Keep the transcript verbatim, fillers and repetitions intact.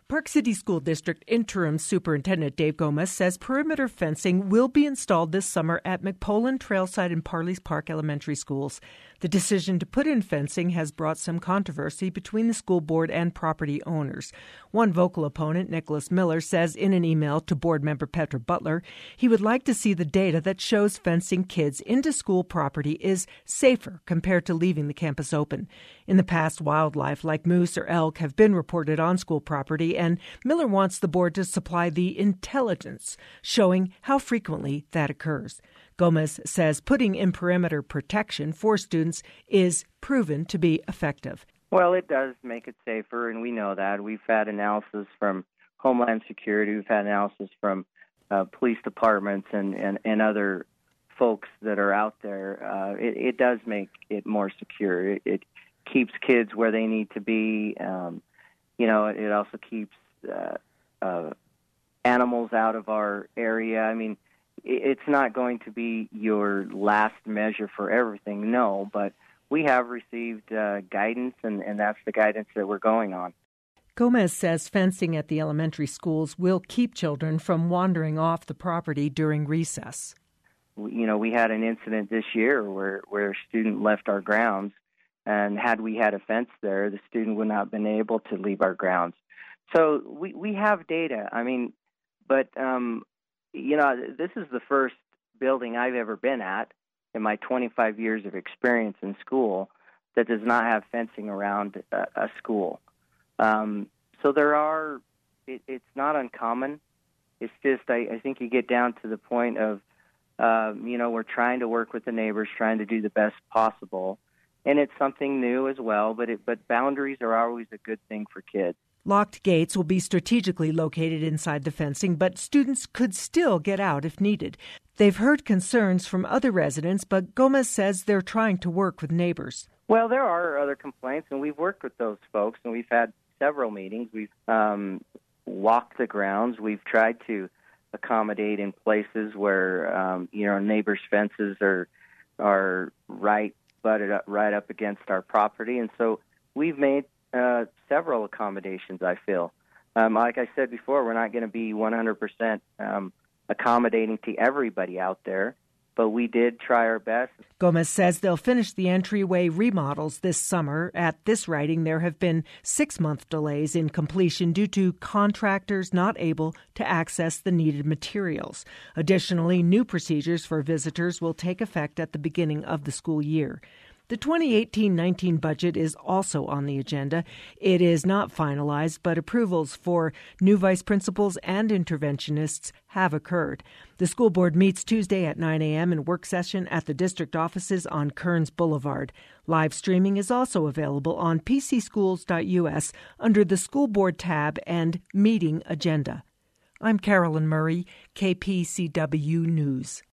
Park City School District Interim Superintendent Dave Gomez says perimeter fencing will be installed this summer at McPolin, Trailside, and Parleys Park elementary schools. The decision to put in fencing has brought some controversy between the school board and property owners. One vocal opponent, Nicholas Miller, says in an email to board member Petra Butler he would like to see the data that shows fencing kids into school property is safer compared to leaving the campus open. In the past, wildlife like moose or elk have been reported on school property, and Miller wants the board to supply the intelligence showing how frequently that occurs. Gomez says putting in perimeter protection for students is proven to be effective. Well, it does make it safer, and we know that. We've had analysis from Homeland Security. We've had analysis from uh, police departments and, and, and other folks that are out there. Uh, it, it does make it more secure. It, it keeps kids where they need to be. Um, you know, it, it also keeps uh, uh, animals out of our area. I mean, it's not going to be your last measure for everything, no, but we have received uh, guidance, and, and that's the guidance that we're going on. Gomez says fencing at the elementary schools will keep children from wandering off the property during recess. You know, we had an incident this year where, where a student left our grounds, and had we had a fence there, the student would not have been able to leave our grounds. So we, we have data. I mean, but... Um, You know, this is the first building I've ever been at in my twenty-five years of experience in school that does not have fencing around a, a school. Um, so there are, it, it's not uncommon. It's just, I, I think you get down to the point of, um, you know, we're trying to work with the neighbors, trying to do the best possible. And it's something new as well, but it, but boundaries are always a good thing for kids. Locked gates will be strategically located inside the fencing, but students could still get out if needed. They've heard concerns from other residents, but Gomez says they're trying to work with neighbors. Well, there are other complaints, and we've worked with those folks, and we've had several meetings. We've um, walked the grounds. We've tried to accommodate in places where, um, you know, neighbors' fences are are right butted up, right up against our property, and so we've made Uh, several accommodations, I feel. Um, like I said before, we're not going to be one hundred percent um, accommodating to everybody out there, but we did try our best. Gomez says they'll finish the entryway remodels this summer. At this writing, there have been six-month delays in completion due to contractors not able to access the needed materials. Additionally, new procedures for visitors will take effect at the beginning of the school year. The twenty eighteen nineteen budget is also on the agenda. It is not finalized, but approvals for new vice principals and interventionists have occurred. The school board meets Tuesday at nine a.m. in work session at the district offices on Kearns Boulevard. Live streaming is also available on p c schools dot u s under the School Board tab and Meeting Agenda. I'm Carolyn Murray, K P C W News.